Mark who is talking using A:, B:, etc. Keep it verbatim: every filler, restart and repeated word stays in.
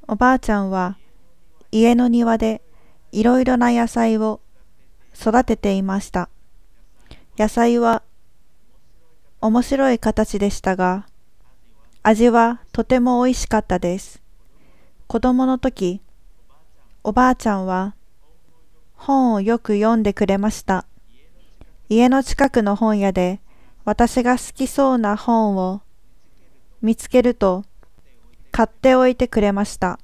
A: おばあちゃんは家の庭でいろいろな野菜を育てていました。野菜は面白い形でしたが、味はとてもおいしかったです。子供の時、おばあちゃんは本をよく読んでくれました。家の近くの本屋で私が好きそうな本を見つけると買っておいてくれました。